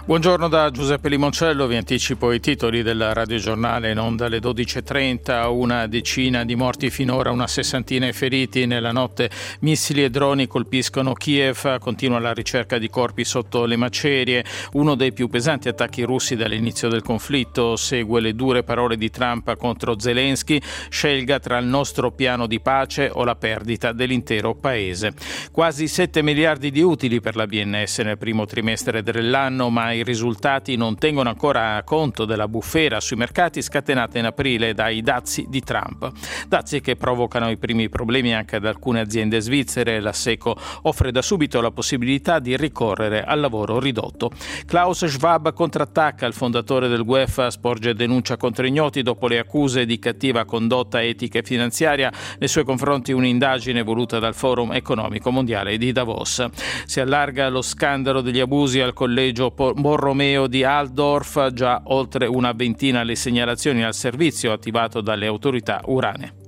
Buongiorno da Giuseppe Limoncello, vi anticipo i titoli del radiogiornale in onda alle 12.30, una decina di morti finora, una sessantina di feriti. Nella notte missili e droni colpiscono Kiev, continua la ricerca di corpi sotto le macerie, uno dei più pesanti attacchi russi dall'inizio del conflitto, segue le dure parole di Trump contro Zelensky, scelga tra il nostro piano di pace o la perdita dell'intero paese. Quasi 7 miliardi di utili per la BNS nel primo trimestre dell'anno, ma i risultati non tengono ancora conto della bufera sui mercati scatenata in aprile dai dazi di Trump. Dazi che provocano i primi problemi anche ad alcune aziende svizzere. La Seco offre da subito la possibilità di ricorrere al lavoro ridotto. Klaus Schwab contrattacca. Il fondatore del UEFA sporge denuncia contro ignoti dopo le accuse di cattiva condotta etica e finanziaria. Nei suoi confronti un'indagine voluta dal Forum Economico Mondiale di Davos. Si allarga lo scandalo degli abusi al collegio Borromeo di Altdorf, già oltre una ventina le segnalazioni al servizio attivato dalle autorità urane.